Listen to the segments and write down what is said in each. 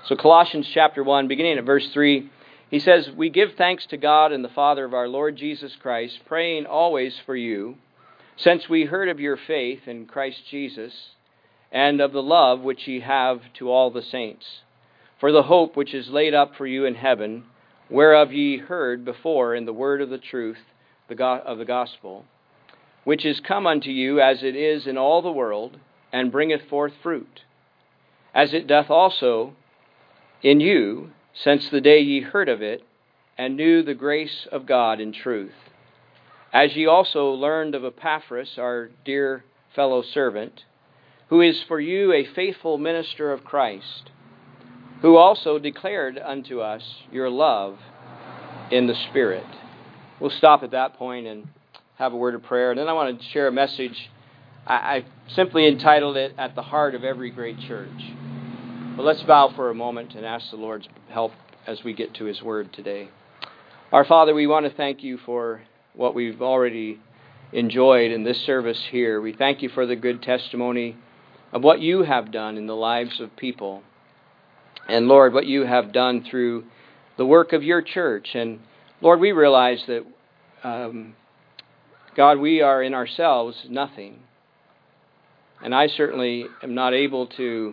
So Colossians chapter 1, beginning at verse 3, he says, "We give thanks to God and the Father of our Lord Jesus Christ, praying always for you, since we heard of your faith in Christ Jesus, and of the love which ye have to all the saints, for the hope which is laid up for you in heaven, whereof ye heard before in the word of the truth of the gospel, which is come unto you as it is in all the world, and bringeth forth fruit, as it doth also in you, since the day ye heard of it, and knew the grace of God in truth. As ye also learned of Epaphras, our dear fellow servant, who is for you a faithful minister of Christ, who also declared unto us your love in the Spirit." We'll stop at that point and have a word of prayer. And then I want to share a message. I simply entitled it, "At the Heart of Every Great Church." But let's bow for a moment and ask the Lord's help as we get to His Word today. Our Father, we want to thank you for what we've already enjoyed in this service here. We thank you for the good testimony of what you have done in the lives of people. And Lord, what you have done through the work of your church. And Lord, we realize that, God, we are in ourselves nothing. And I certainly am not able to,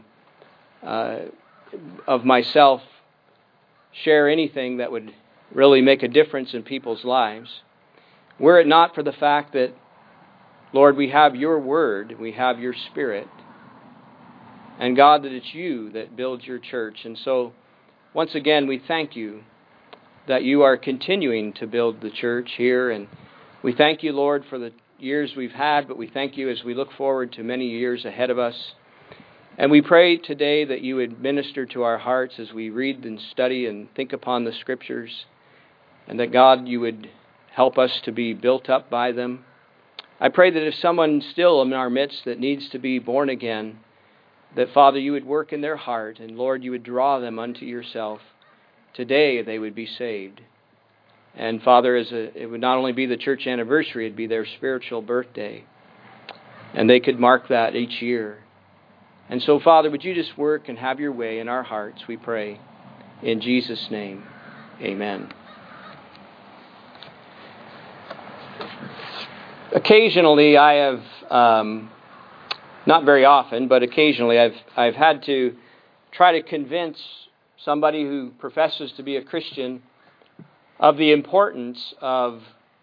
of myself, share anything that would really make a difference in people's lives. Were it not for the fact that, Lord, we have your word, we have your Spirit, and God, that it's you that builds your church. And so, once again, we thank you that you are continuing to build the church here. And we thank you, Lord, for the years we've had, but we thank you as we look forward to many years ahead of us. And we pray today that you would minister to our hearts as we read and study and think upon the Scriptures, and that, God, you would help us to be built up by them. I pray that if someone still in our midst that needs to be born again, that, Father, you would work in their heart, and, Lord, you would draw them unto yourself. Today they would be saved. And, Father, it would not only be the church anniversary, it would be their spiritual birthday. And they could mark that each year. And so, Father, would you just work and have your way in our hearts, we pray. In Jesus' name, amen. Occasionally, I have, not very often, but occasionally I've had to try to convince somebody who professes to be a Christian of the importance of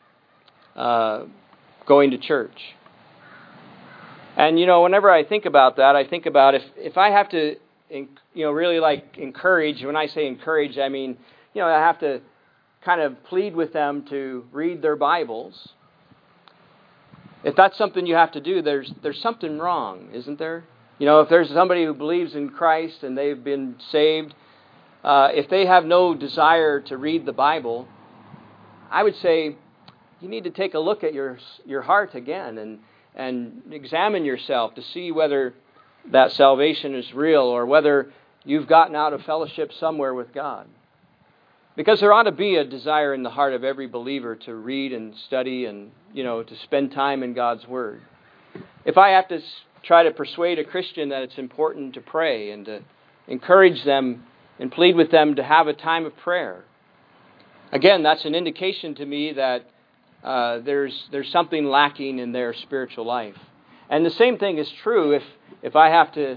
going to church. And, whenever I think about that, I think about if I have to, really encourage. When I say encourage, I mean, I have to kind of plead with them to read their Bibles. If that's something you have to do, there's something wrong, isn't there? If there's somebody who believes in Christ and they've been saved, if they have no desire to read the Bible, I would say you need to take a look at your heart again and examine yourself to see whether that salvation is real or whether you've gotten out of fellowship somewhere with God. Because there ought to be a desire in the heart of every believer to read and study and, to spend time in God's Word. If I have to try to persuade a Christian that it's important to pray and to encourage them and plead with them to have a time of prayer, again, that's an indication to me that there's something lacking in their spiritual life. And the same thing is true if I have to,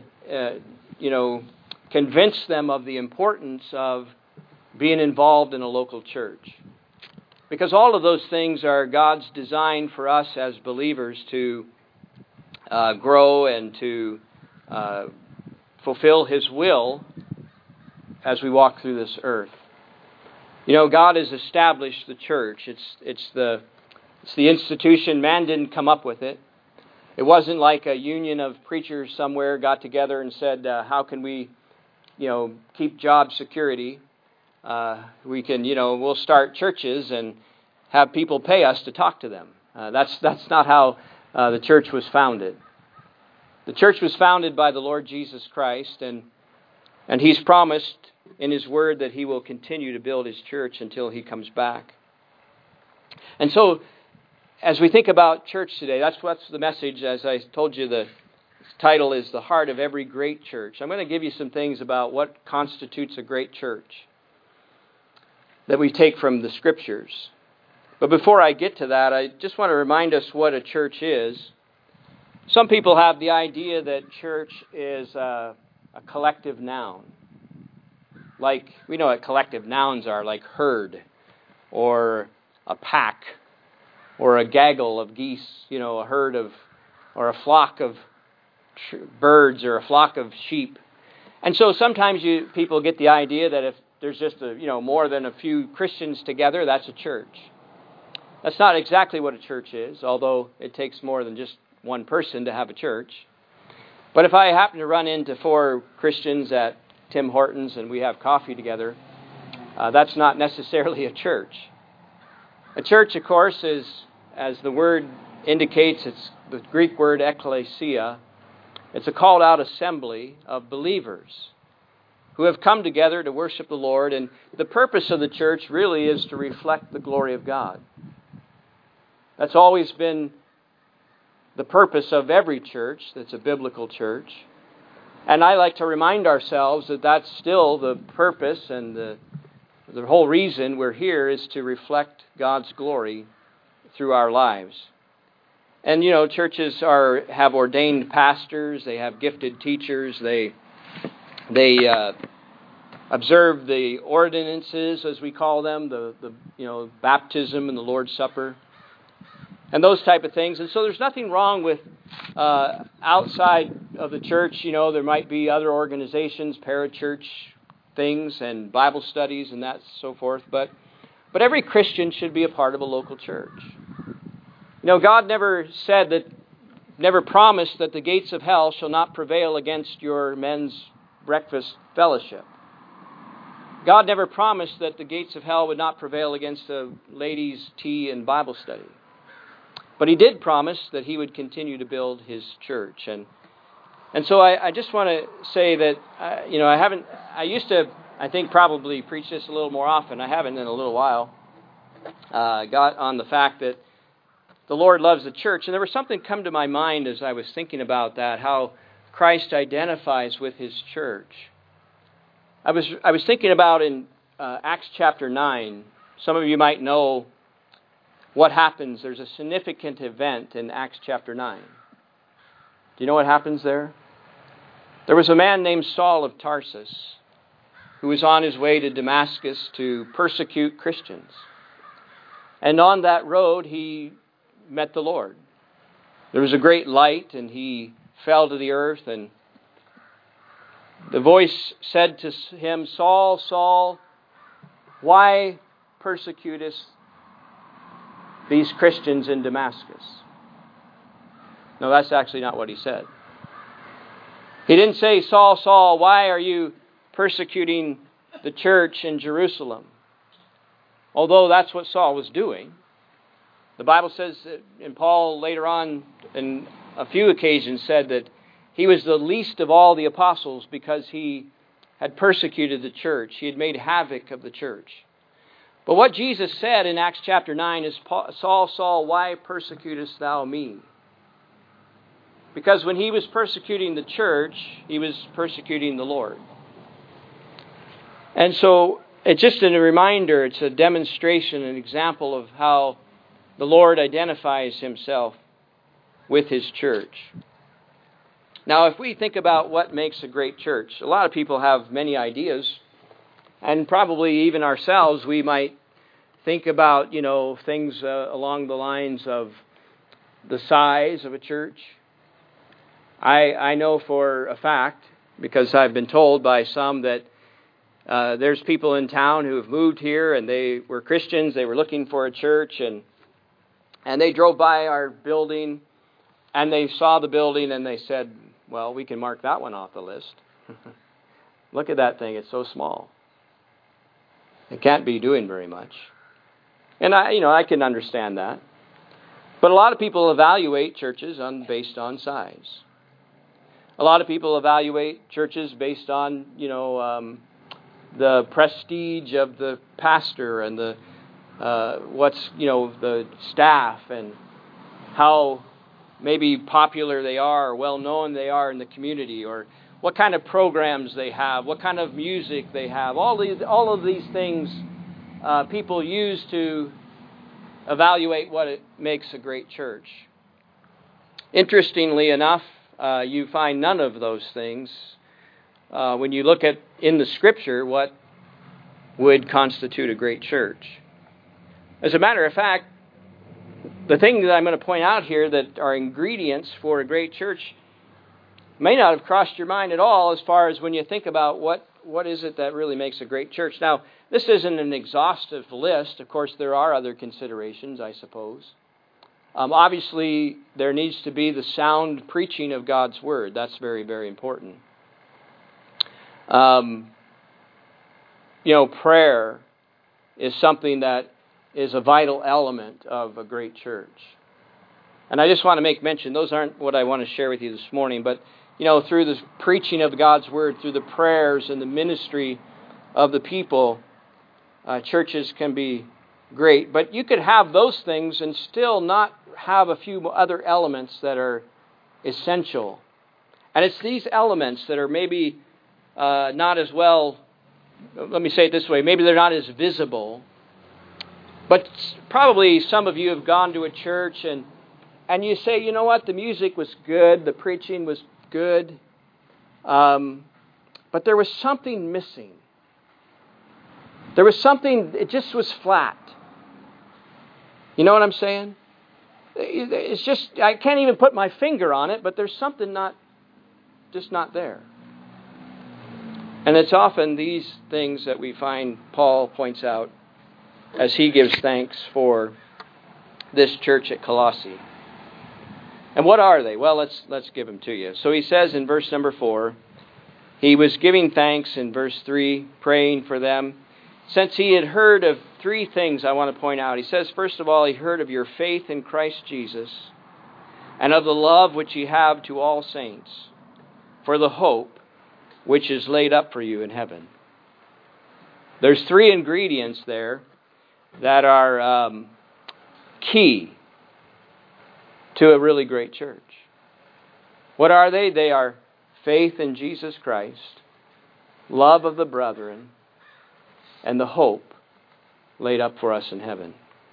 convince them of the importance of being involved in a local church. Because all of those things are God's design for us as believers to grow and to fulfill His will as we walk through this earth. God has established the church. It's the institution. Man didn't come up with it. It wasn't like a union of preachers somewhere got together and said, how can we, keep job security? We can, we'll start churches and have people pay us to talk to them. That's not how the church was founded. The church was founded by the Lord Jesus Christ, and He's promised in His Word that He will continue to build His church until He comes back. And so, as we think about church today, that's the message. As I told you, the title is The Heart of Every Great Church. I'm going to give you some things about what constitutes a great church that we take from the Scriptures. But before I get to that, I just want to remind us what a church is. Some people have the idea that church is a collective noun. Like, we know what collective nouns are, like herd, or a pack, or a gaggle of geese, a herd of, or a flock of birds, or a flock of sheep. And so sometimes people get the idea that if there's just more than a few Christians together, that's a church. That's not exactly what a church is, although it takes more than just one person to have a church. But if I happen to run into 4 Christians at Tim Hortons and we have coffee together, that's not necessarily a church. A church, of course, is, as the word indicates, it's the Greek word ekklesia. It's a called out assembly of believers who have come together to worship the Lord. And the purpose of the church really is to reflect the glory of God. That's always been the purpose of every church that's a biblical church. And I like to remind ourselves that that's still the purpose, and the whole reason we're here is to reflect God's glory through our lives. And churches have ordained pastors, they have gifted teachers, they observe the ordinances, as we call them, the baptism and the Lord's Supper, and those type of things. And so there's nothing wrong with outside of the church. There might be other organizations, parachurch things, and Bible studies, and that so forth. But every Christian should be a part of a local church. God never promised that the gates of hell shall not prevail against your men's breakfast fellowship. God never promised that the gates of hell would not prevail against a ladies' tea and Bible study. But He did promise that He would continue to build His church. And so I just want to say that, I used to, I think, probably preach this a little more often. I haven't in a little while. Got on the fact that the Lord loves the church. And there was something come to my mind as I was thinking about that, how Christ identifies with His church. I was thinking about in Acts chapter 9. Some of you might know what happens. There's a significant event in Acts chapter 9. Do you know what happens there? There was a man named Saul of Tarsus who was on his way to Damascus to persecute Christians. And on that road, he met the Lord. There was a great light, and he fell to the earth, and the voice said to him, "Saul, Saul, why persecutest these Christians in Damascus?" No, that's actually not what he said. He didn't say, "Saul, Saul, why are you persecuting the church in Jerusalem?" Although that's what Saul was doing. The Bible says that, and Paul later on in a few occasions said that he was the least of all the apostles because he had persecuted the church. He had made havoc of the church. But what Jesus said in Acts chapter 9 is, "Saul, Saul, why persecutest thou me?" Because when he was persecuting the church, he was persecuting the Lord. And so it's just a reminder, it's a demonstration, an example of how the Lord identifies Himself with His church. Now, if we think about what makes a great church, a lot of people have many ideas. And probably even ourselves, we might think about, things along the lines of the size of a church. I know for a fact, because I've been told by some that there's people in town who have moved here and they were Christians, they were looking for a church, and they drove by our building and they saw the building and they said, "Well, we can mark that one off the list. Look at that thing, it's so small. It can't be doing very much." And I can understand that. But a lot of people evaluate churches based on size. A lot of people evaluate churches based on, the prestige of the pastor and the staff and how maybe popular they are, or well-known they are in the community, or what kind of programs they have, what kind of music they have. All of these things people use to evaluate what it makes a great church. Interestingly enough, you find none of those things when you look at in the Scripture what would constitute a great church. As a matter of fact, the thing that I'm going to point out here that are ingredients for a great church may not have crossed your mind at all as far as when you think about what is it that really makes a great church. Now, this isn't an exhaustive list. Of course, there are other considerations, I suppose. Obviously, there needs to be the sound preaching of God's Word. That's very, very important. Prayer is something that is a vital element of a great church. And I just want to make mention, those aren't what I want to share with you this morning, but, through the preaching of God's Word, through the prayers and the ministry of the people, churches can be great. But you could have those things and still not have a few other elements that are essential. And it's these elements that are maybe not as well, let me say it this way, maybe they're not as visible. But probably some of you have gone to a church and you say, you know what, the music was good, the preaching was good, but there was something missing. There was something, it just was flat. You know what I'm saying? It's just, I can't even put my finger on it, but there's something just not there. And it's often these things that we find Paul points out as he gives thanks for this church at Colossae. And what are they? Well, let's give them to you. So he says in verse number 4, he was giving thanks in verse 3, praying for them. Since he had heard of three things I want to point out. He says, first of all, he heard of your faith in Christ Jesus and of the love which ye have to all saints for the hope which is laid up for you in heaven. There's three ingredients there that are key to a really great church. What are they? They are faith in Jesus Christ, love of the brethren, and the hope laid up for us in heaven.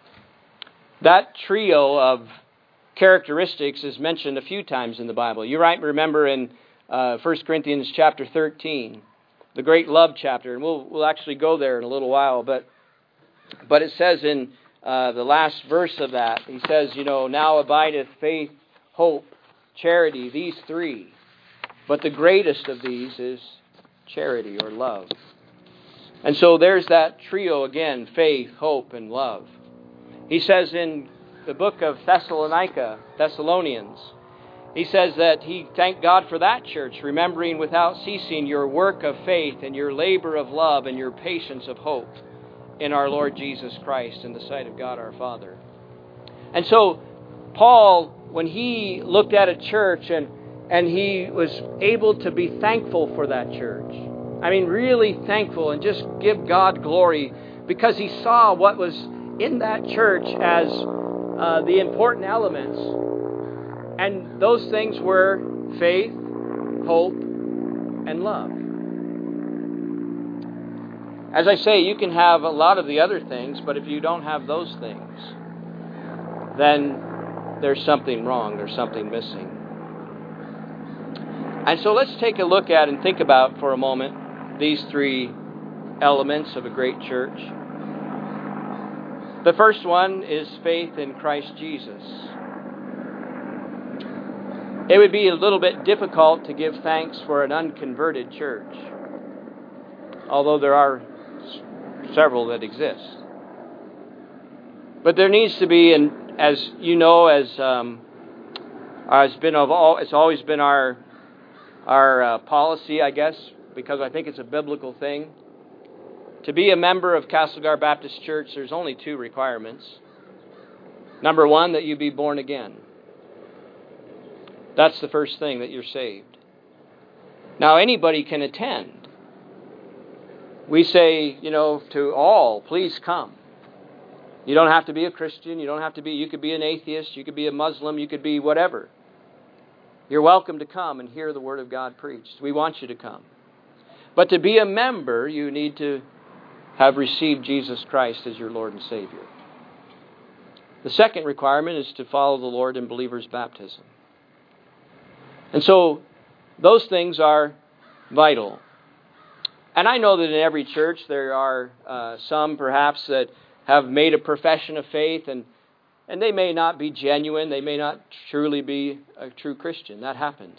That trio of characteristics is mentioned a few times in the Bible. You might remember in 1 Corinthians chapter 13, the great love chapter, and we'll actually go there in a little while, but it says in the last verse of that, he says, now abideth faith, hope, charity, these three. But the greatest of these is charity or love. And so there's that trio again, faith, hope, and love. He says in the book of Thessalonians, he says that he thanked God for that church, remembering without ceasing your work of faith and your labor of love and your patience of hope in our Lord Jesus Christ in the sight of God our Father. And so Paul, when he looked at a church and he was able to be thankful for that church, I mean really thankful and just give God glory because he saw what was in that church as the important elements. And those things were faith, hope, and love. As I say, you can have a lot of the other things, but if you don't have those things, then there's something wrong, there's something missing. And so let's take a look at and think about for a moment these three elements of a great church. The first one is faith in Christ Jesus. It would be a little bit difficult to give thanks for an unconverted church, although there are several that exist. But there needs to be, and as you know, it's always been our policy, I guess, because I think it's a biblical thing. To be a member of Castlegar Baptist Church, there's only two requirements. Number one, that you be born again. That's the first thing, that you're saved. Now, anybody can attend. We say, to all, please come. You don't have to be a Christian. You could be an atheist. You could be a Muslim. You could be whatever. You're welcome to come and hear the Word of God preached. We want you to come. But to be a member, you need to have received Jesus Christ as your Lord and Savior. The second requirement is to follow the Lord in believer's baptism. And so those things are vital. And I know that in every church there are some perhaps that have made a profession of faith and they may not be genuine. They may not truly be a true Christian. That happens.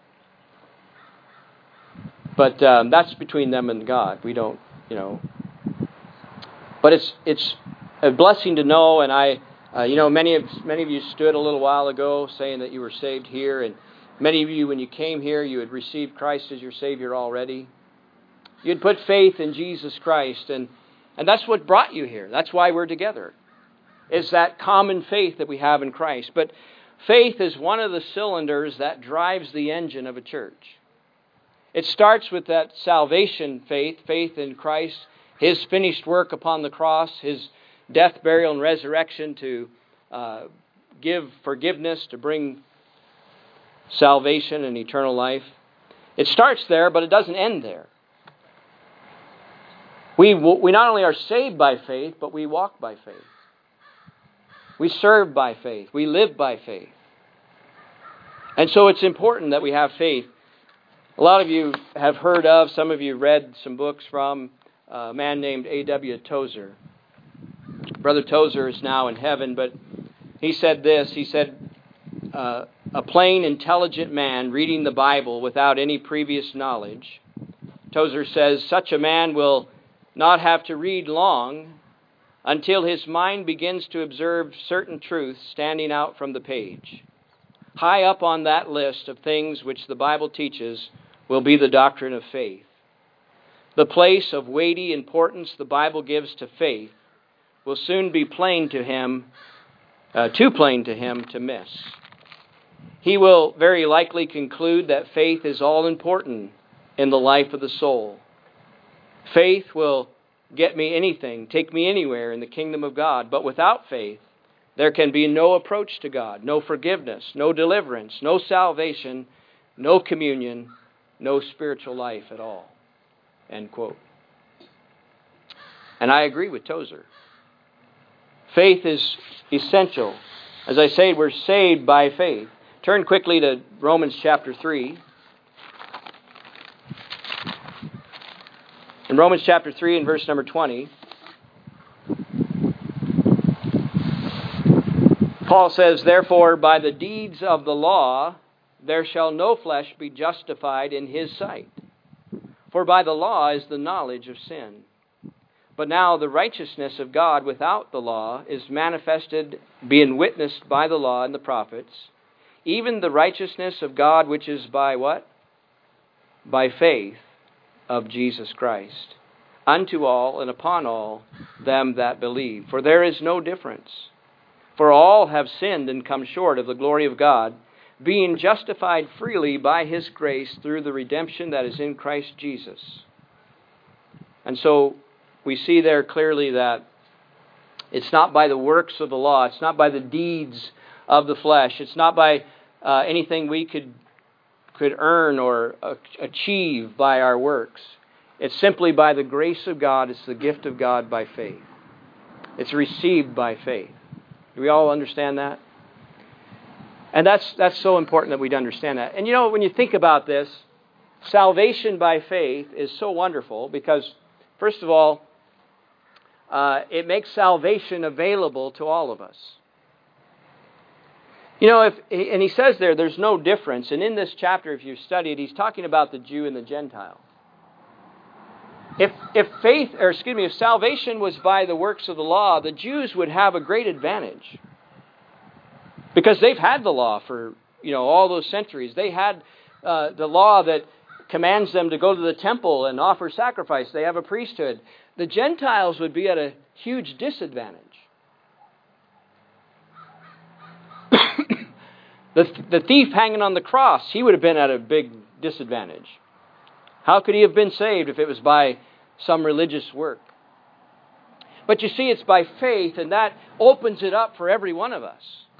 But that's between them and God. We don't, But it's a blessing to know, and many of you stood a little while ago saying that you were saved here, and many of you, when you came here, you had received Christ as your Savior already. You had put faith in Jesus Christ, and that's what brought you here. That's why we're together. It's that common faith that we have in Christ. But faith is one of the cylinders that drives the engine of a church. It starts with that salvation faith in Christ, His finished work upon the cross, His death, burial, and resurrection to give forgiveness, to bring salvation and eternal life. It starts there, but it doesn't end there. We not only are saved by faith, but we walk by faith. We serve by faith. We live by faith. And so it's important that we have faith. A lot of you have heard of, some of you read some books from a man named A.W. Tozer. Brother Tozer is now in heaven, but he said this. He said, a plain, intelligent man reading the Bible without any previous knowledge. Tozer says, such a man will not have to read long until his mind begins to observe certain truths standing out from the page. High up on that list of things which the Bible teaches will be the doctrine of faith. The place of weighty importance the Bible gives to faith will soon be plain to him, too plain to him to miss. He will very likely conclude that faith is all important in the life of the soul. Faith will get me anything, take me anywhere in the kingdom of God. But without faith, there can be no approach to God, no forgiveness, no deliverance, no salvation, no communion, no spiritual life at all. End quote. And I agree with Tozer. Faith is essential. As I say, we're saved by faith. Turn quickly to Romans chapter 3. In Romans chapter 3 and verse number 20, Paul says, therefore, by the deeds of the law, there shall no flesh be justified in his sight. For by the law is the knowledge of sin. But now the righteousness of God without the law is manifested, being witnessed by the law and the prophets, even the righteousness of God which is by what? By faith of Jesus Christ, unto all and upon all them that believe. For there is no difference. For all have sinned and come short of the glory of God, being justified freely by His grace through the redemption that is in Christ Jesus. And so we see there clearly that it's not by the works of the law, it's not by the deeds of the flesh, it's not by anything we could earn or achieve by our works. It's simply by the grace of God. It's the gift of God by faith. It's received by faith. Do we all understand that? And that's so important that we'd understand that. And when you think about this, salvation by faith is so wonderful because, first of all, it makes salvation available to all of us. And he says there's no difference. And in this chapter, if you study it, he's talking about the Jew and the Gentile. If salvation was by the works of the law, the Jews would have a great advantage. Because they've had the law for, all those centuries. They had the law that commands them to go to the temple and offer sacrifice. They have a priesthood. The Gentiles would be at a huge disadvantage. The thief hanging on the cross, he would have been at a big disadvantage. How could he have been saved if it was by some religious work? But you see, it's by faith, and that opens it up for every one of us.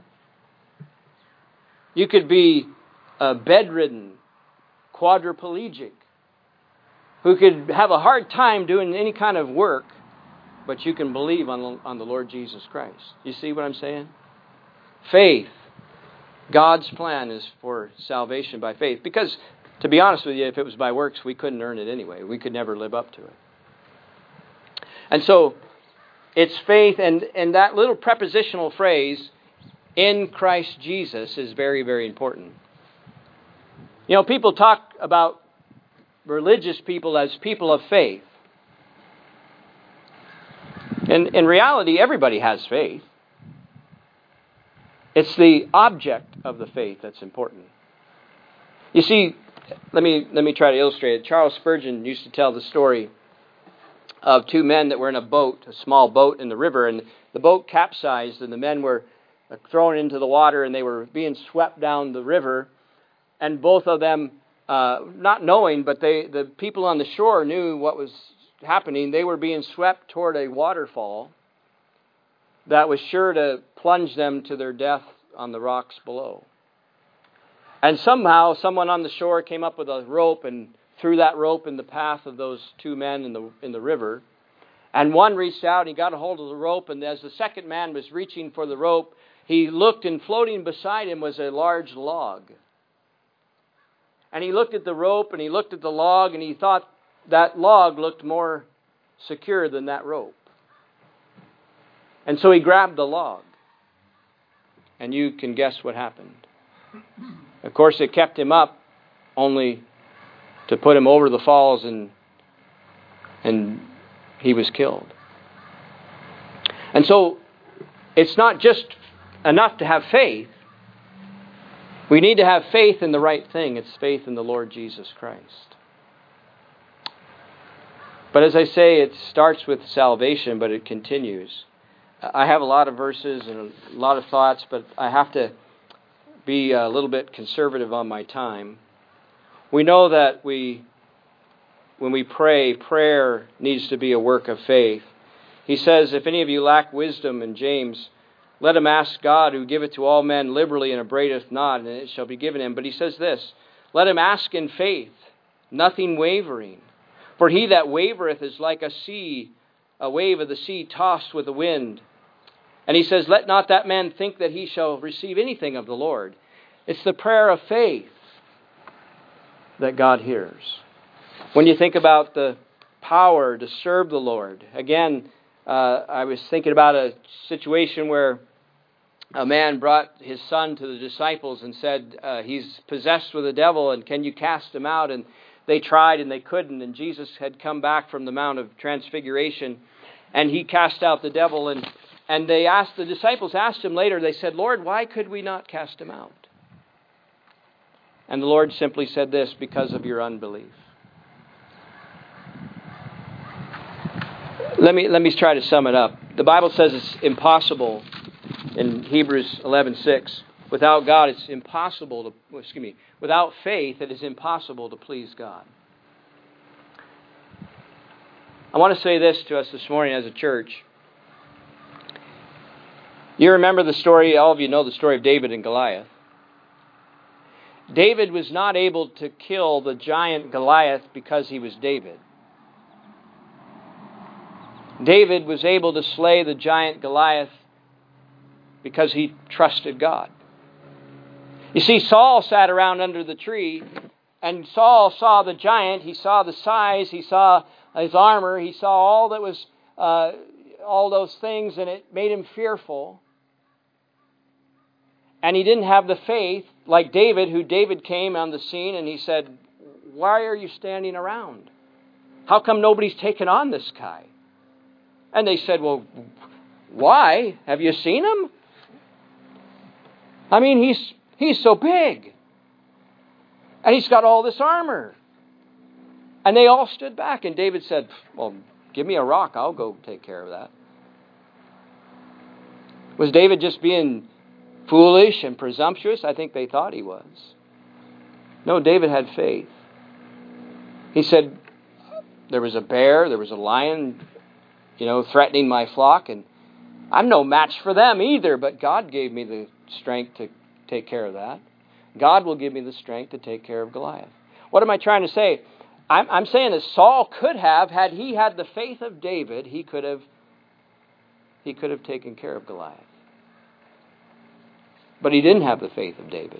You could be bedridden, quadriplegic, who could have a hard time doing any kind of work, but you can believe on the Lord Jesus Christ. You see what I'm saying? Faith. God's plan is for salvation by faith. Because, to be honest with you, if it was by works, we couldn't earn it anyway. We could never live up to it. And so, it's faith, and that little prepositional phrase, in Christ Jesus, is very, very important. You know, people talk about religious people as people of faith. And in reality, everybody has faith. It's the object of the faith that's important. You see, let me try to illustrate it. Charles Spurgeon used to tell the story of two men that were in a boat, a small boat in the river, and the boat capsized, and the men were thrown into the water, and they were being swept down the river, and both of them, not knowing, but the people on the shore knew what was happening. They were being swept toward a waterfall that was sure to plunge them to their death on the rocks below. And somehow, someone on the shore came up with a rope and threw that rope in the path of those two men in the river. And one reached out and he got a hold of the rope, and as the second man was reaching for the rope, he looked, and floating beside him was a large log. And he looked at the rope and he looked at the log, and he thought that log looked more secure than that rope. And so he grabbed the log. And you can guess what happened. Of course, it kept him up only to put him over the falls, and he was killed. And so it's not just enough to have faith. We need to have faith in the right thing. It's faith in the Lord Jesus Christ. But as I say, it starts with salvation, but it continues. I have a lot of verses and a lot of thoughts, but I have to be a little bit conservative on my time. We know that when we pray, prayer needs to be a work of faith. He says, if any of you lack wisdom, in James, let him ask God, who giveth to all men liberally and upbraideth not, and it shall be given him. But he says this, let him ask in faith, nothing wavering. For he that wavereth is like a wave of the sea tossed with the wind. And he says, let not that man think that he shall receive anything of the Lord. It's the prayer of faith that God hears. When you think about the power to serve the Lord, again, I was thinking about a situation where a man brought his son to the disciples and said, he's possessed with a devil, and can you cast him out? And they tried and they couldn't, and Jesus had come back from the Mount of Transfiguration, and he cast out the devil, and the disciples asked him later, they said, Lord, why could we not cast him out? And the Lord simply said this, because of your unbelief. Let me try to sum it up. The Bible says it's impossible in Hebrews 11:6. Without God, it's impossible without faith, it is impossible to please God. I want to say this to us this morning as a church. You remember the story, all of you know the story of David and Goliath. David was not able to kill the giant Goliath because he was David. David was able to slay the giant Goliath because he trusted God. You see, Saul sat around under the tree, and Saul saw the giant. He saw the size. He saw his armor. He saw all that was all those things, and it made him fearful. And he didn't have the faith like David, who David came on the scene and he said, why are you standing around? How come nobody's taken on this guy? And they said, well, why? Have you seen him? I mean, he's so big. And he's got all this armor. And they all stood back. And David said, well, give me a rock. I'll go take care of that. Was David just being foolish and presumptuous? I think they thought he was. No, David had faith. He said, there was a bear, there was a lion threatening my flock, and I'm no match for them either, but God gave me the strength to take care of that. God will give me the strength to take care of Goliath. What am I trying to say? I'm saying that Saul could have, had he had the faith of David, he could have taken care of Goliath. But he didn't have the faith of David.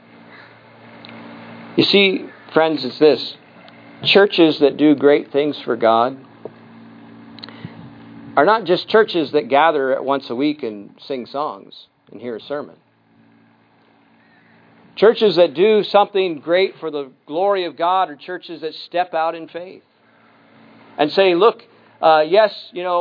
You see, friends, it's this. Churches that do great things for God are not just churches that gather once a week and sing songs and hear a sermon. Churches that do something great for the glory of God are churches that step out in faith and say, look, yes,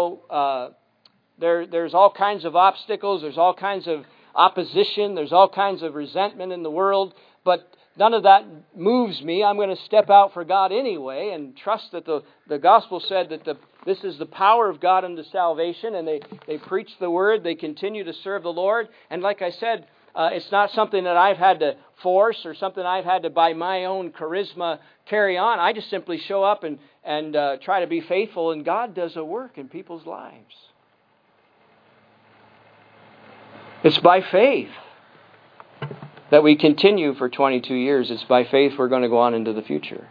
there's all kinds of obstacles, there's all kinds of opposition, there's all kinds of resentment in the world, but none of that moves me. I'm going to step out for God anyway and trust that the gospel said that this is the power of God unto salvation, and they preach the word, they continue to serve the Lord. And like I said, it's not something that I've had to force or something I've had to, by my own charisma, carry on. I just simply show up and try to be faithful, and God does a work in people's lives. It's by faith that we continue for 22 years. It's by faith we're going to go on into the future.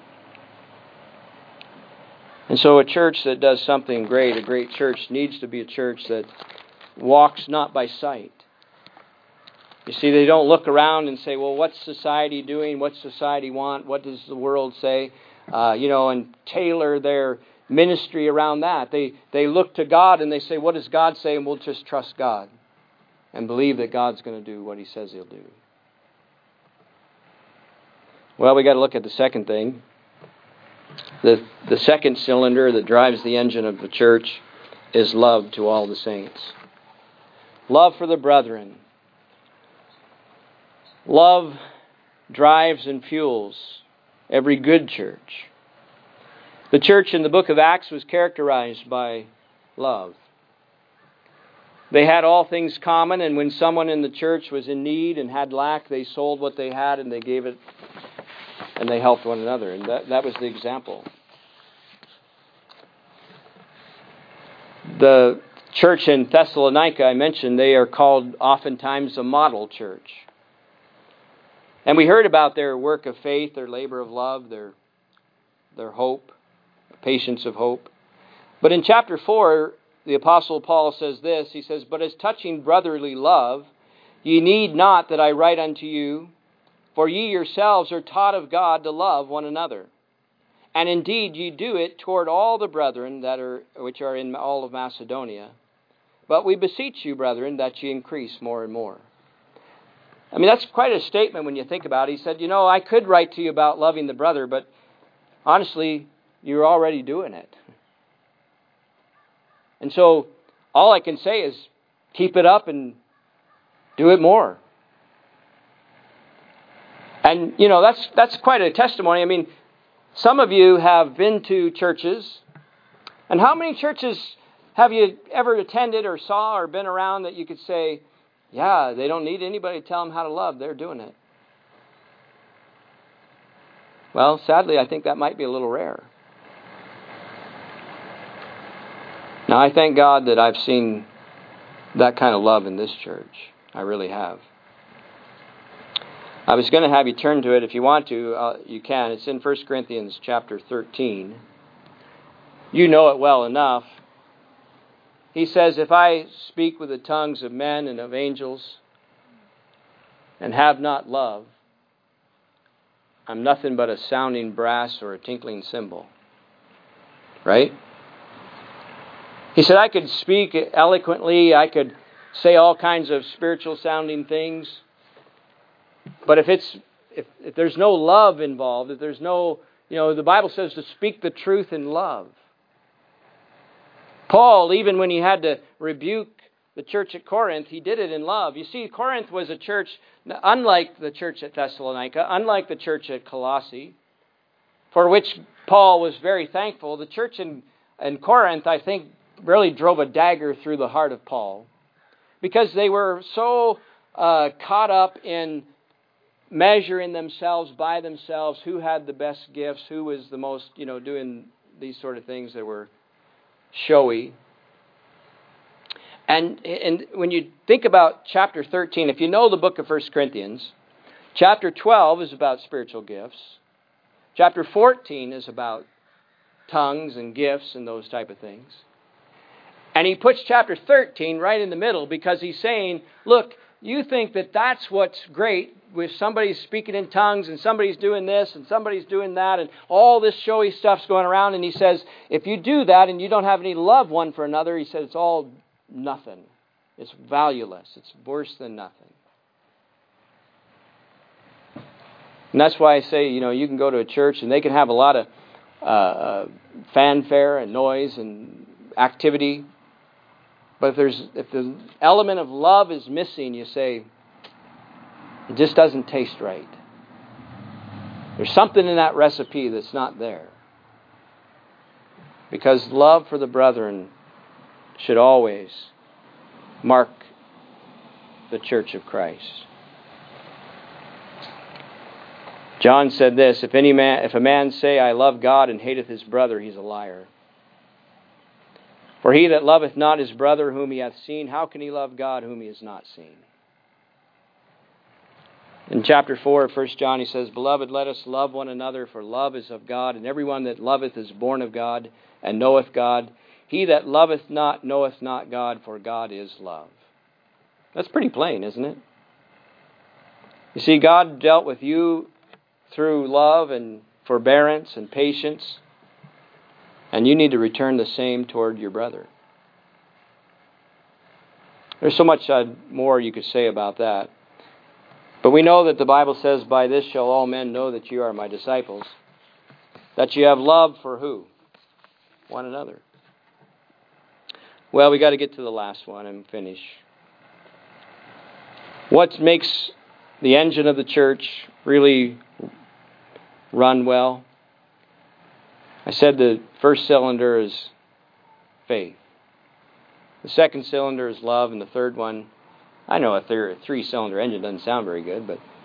And so a church that does something great, a great church, needs to be a church that walks not by sight. You see, they don't look around and say, well, what's society doing? What's society want? What does the world say? And tailor their ministry around that. They look to God and they say, what does God say? And we'll just trust God and believe that God's going to do what He says He'll do. Well, we got to look at the second thing. The second cylinder that drives the engine of the church is love to all the saints. Love for the brethren. Love drives and fuels every good church. The church in the book of Acts was characterized by love. They had all things common, and when someone in the church was in need and had lack, they sold what they had and they gave it, and they helped one another. And that was the example. The church in Thessalonica, I mentioned, they are called oftentimes a model church. And we heard about their work of faith, their labor of love, their hope, patience of hope. But in chapter 4, the Apostle Paul says this. He says, but as touching brotherly love, ye need not that I write unto you, for ye yourselves are taught of God to love one another. And indeed ye do it toward all the brethren which are in all of Macedonia. But we beseech you, brethren, that ye increase more and more. I mean, that's quite a statement when you think about it. He said, I could write to you about loving the brother, but honestly, you're already doing it. And so all I can say is keep it up and do it more. And, that's quite a testimony. I mean, some of you have been to churches. And how many churches have you ever attended or saw or been around that you could say, yeah, they don't need anybody to tell them how to love. They're doing it. Well, sadly, I think that might be a little rare. Now, I thank God that I've seen that kind of love in this church. I really have. I was going to have you turn to it. If you want to, you can. It's in 1 Corinthians chapter 13. You know it well enough. He says, if I speak with the tongues of men and of angels and have not love, I'm nothing but a sounding brass or a tinkling cymbal. Right? He said, I could speak eloquently. I could say all kinds of spiritual sounding things. But if there's no love involved, if there's no, the Bible says to speak the truth in love. Paul, even when he had to rebuke the church at Corinth, he did it in love. You see, Corinth was a church, unlike the church at Thessalonica, unlike the church at Colossae, for which Paul was very thankful. The church in Corinth, I think, really drove a dagger through the heart of Paul, because they were so caught up in measuring themselves by themselves, who had the best gifts, who was the most, doing these sort of things that were showy. And when you think about chapter 13, if you know the book of 1 Corinthians, chapter 12 is about spiritual gifts. Chapter 14 is about tongues and gifts and those type of things. And he puts chapter 13 right in the middle because he's saying, look, you think that that's what's great with somebody's speaking in tongues and somebody's doing this and somebody's doing that and all this showy stuff's going around. And he says, if you do that and you don't have any love one for another, he says it's all nothing. It's valueless. It's worse than nothing. And that's why I say, you can go to a church and they can have a lot of fanfare and noise and activity. But if the element of love is missing, you say, it just doesn't taste right. There's something in that recipe that's not there. Because love for the brethren should always mark the church of Christ. John said this, if a man say, I love God and hateth his brother, he's a liar. For he that loveth not his brother whom he hath seen, how can he love God whom he has not seen? In chapter 4 of 1 John, he says, Beloved, let us love one another, for love is of God, and everyone that loveth is born of God, and knoweth God. He that loveth not knoweth not God, for God is love. That's pretty plain, isn't it? You see, God dealt with you through love and forbearance and patience, and you need to return the same toward your brother. There's so much more you could say about that. But we know that the Bible says, by this shall all men know that you are my disciples. That you have love for who? One another. Well, we got to get to the last one and finish. What makes the engine of the church really run well? I said the first cylinder is faith. The second cylinder is love, and the third one, I know a three-cylinder engine doesn't sound very good,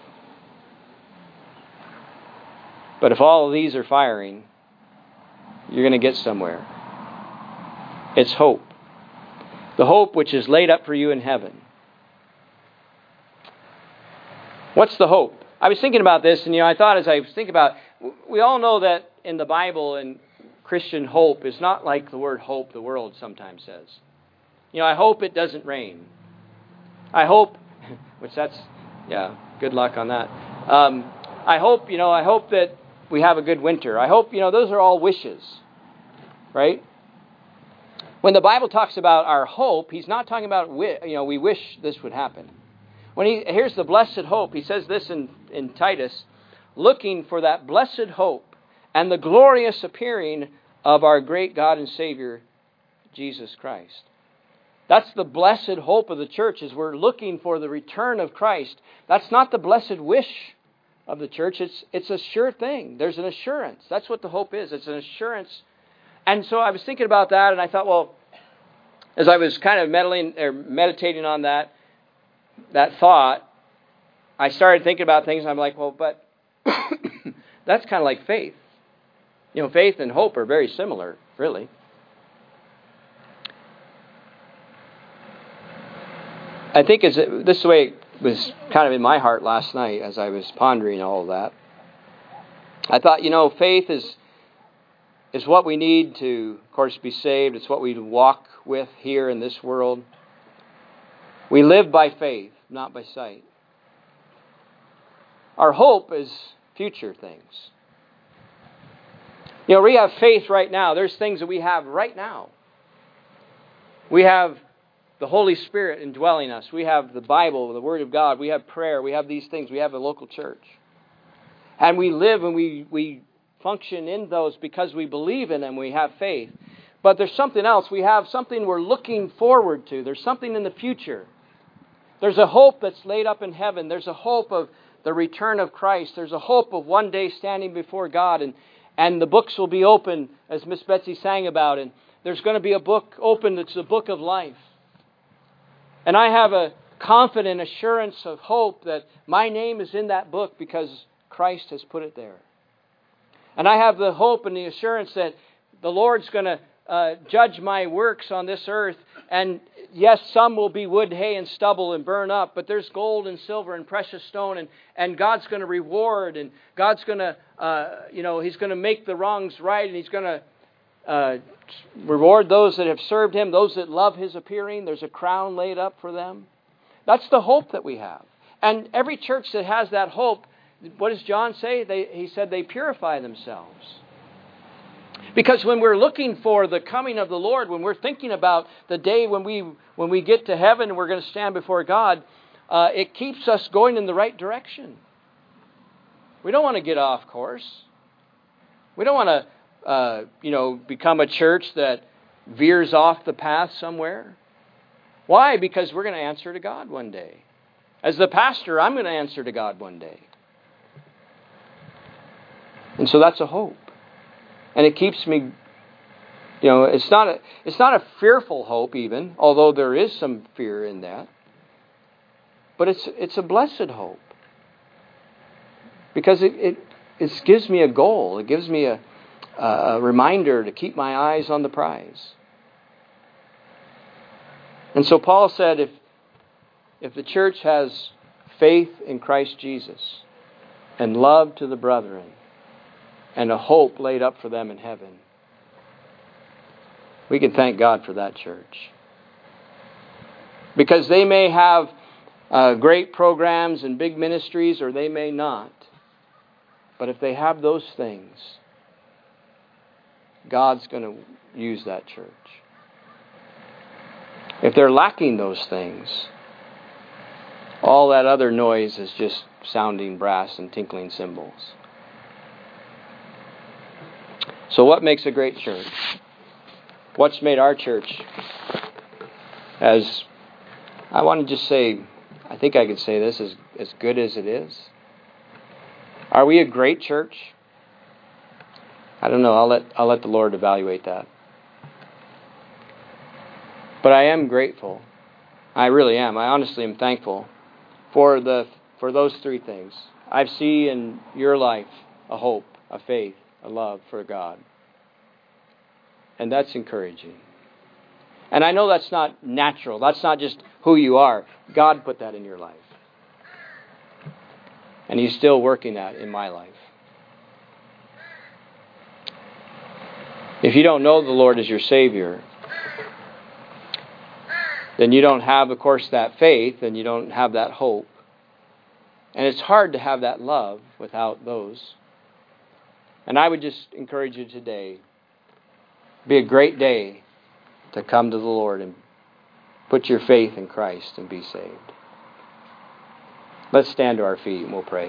but if all of these are firing, you're going to get somewhere. It's hope. The hope which is laid up for you in heaven. What's the hope? I was thinking about this, and I thought as I was thinking about, we all know that in the Bible and Christian hope is not like the word hope the world sometimes says. I hope it doesn't rain. I hope, good luck on that. I hope that we have a good winter. I hope, those are all wishes, right? When the Bible talks about our hope, he's not talking about, we wish this would happen. Here's the blessed hope. He says this in Titus, looking for that blessed hope and the glorious appearing of our great God and Savior, Jesus Christ. That's the blessed hope of the church, is we're looking for the return of Christ. That's not the blessed wish of the church. It's a sure thing. There's an assurance. That's what the hope is. It's an assurance. And so I was thinking about that, and I thought, well, as I was kind of meditating on that thought, I started thinking about things, and I'm like, well, but that's kind of like faith. Faith and hope are very similar, really. I think this way it was kind of in my heart last night as I was pondering all of that. I thought, faith is what we need to, of course, be saved. It's what we walk with here in this world. We live by faith, not by sight. Our hope is future things. We have faith right now. There's things that we have right now. We have the Holy Spirit indwelling us. We have the Bible, the Word of God. We have prayer. We have these things. We have a local church. And we live and we function in those because we believe in them. We have faith. But there's something else. We have something we're looking forward to. There's something in the future. There's a hope that's laid up in heaven. There's a hope of the return of Christ. There's a hope of one day standing before God. And the books will be open, as Miss Betsy sang about. And there's going to be a book open that's the book of life. And I have a confident assurance of hope that my name is in that book because Christ has put it there. And I have the hope and the assurance that the Lord's going to judge my works on this earth. And yes, some will be wood, hay, and stubble and burn up, but there's gold and silver and precious stone, and God's going to reward, and God's going to, He's going to make the wrongs right, and He's going to reward those that have served Him, those that love His appearing. There's a crown laid up for them. That's the hope that we have. And every church that has that hope, what does John say? He said they purify themselves. Because when we're looking for the coming of the Lord, when we're thinking about the day when we get to heaven and we're going to stand before God, it keeps us going in the right direction. We don't want to get off course. We don't want to, become a church that veers off the path somewhere. Why? Because we're going to answer to God one day. As the pastor, I'm going to answer to God one day. And so that's a hope. And it keeps me, it's not a fearful hope even, although there is some fear in that. But it's a blessed hope. Because it gives me a goal. It gives me a reminder to keep my eyes on the prize. And so Paul said, if the church has faith in Christ Jesus and love to the brethren, and a hope laid up for them in heaven, we can thank God for that church. Because they may have great programs and big ministries, or they may not. But if they have those things, God's going to use that church. If they're lacking those things, all that other noise is just sounding brass and tinkling cymbals. So what makes a great church? What's made our church as, I want to just say, I think I could say this, as good as it is? Are we a great church? I don't know. I'll let the Lord evaluate that. But I am grateful. I really am. I honestly am thankful for those three things. I see in your life a hope, a faith, a love for God. And that's encouraging. And I know that's not natural. That's not just who you are. God put that in your life. And He's still working that in my life. If you don't know the Lord as your Savior, then you don't have, of course, that faith, and you don't have that hope. And it's hard to have that love without those. And I would just encourage you today, be a great day to come to the Lord and put your faith in Christ and be saved. Let's stand to our feet and we'll pray.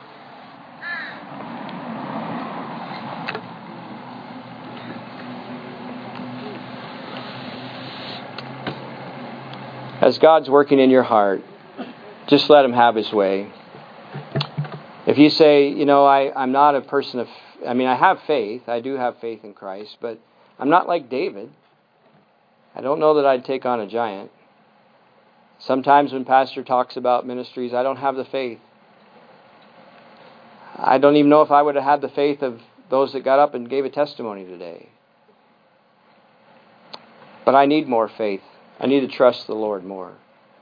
As God's working in your heart, just let Him have His way. If you say, I'm not a person of, I have faith. I do have faith in Christ, but I'm not like David. I don't know that I'd take on a giant. Sometimes when Pastor talks about ministries, I don't have the faith. I don't even know if I would have had the faith of those that got up and gave a testimony today. But I need more faith. I need to trust the Lord more.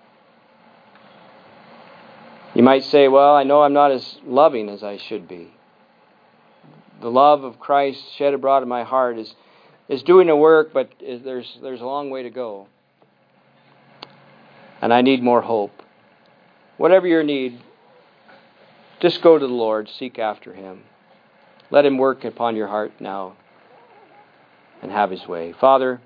You might say, well, I know I'm not as loving as I should be. The love of Christ shed abroad in my heart is doing a work, but there's a long way to go. And I need more hope. Whatever your need, just go to the Lord, seek after Him. Let Him work upon your heart now and have His way. Father,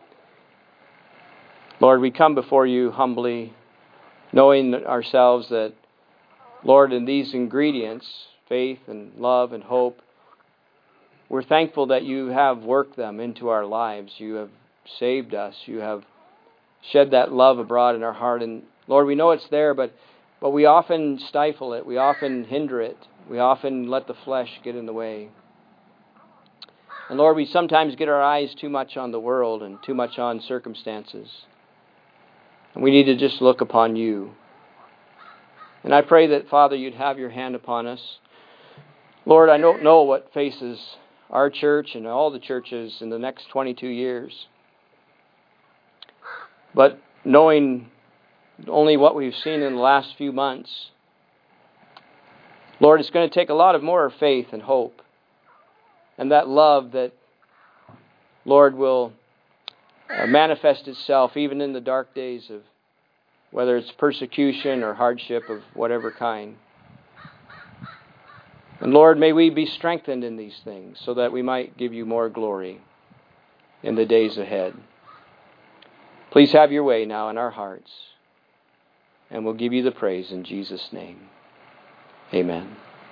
Lord, we come before You humbly, knowing ourselves that, Lord, in these ingredients, faith and love and hope, we're thankful that You have worked them into our lives. You have saved us. You have shed that love abroad in our heart. And Lord, we know it's there, but we often stifle it. We often hinder it. We often let the flesh get in the way. And Lord, we sometimes get our eyes too much on the world and too much on circumstances. And we need to just look upon You. And I pray that, Father, You'd have Your hand upon us. Lord, I don't know what faces our church and all the churches in the next 22 years. But knowing only what we've seen in the last few months, Lord, it's going to take a lot of more faith and hope and that love that, Lord, will manifest itself even in the dark days of whether it's persecution or hardship of whatever kind. And Lord, may we be strengthened in these things so that we might give you more glory in the days ahead. Please have your way now in our hearts, and we'll give you the praise in Jesus' name. Amen.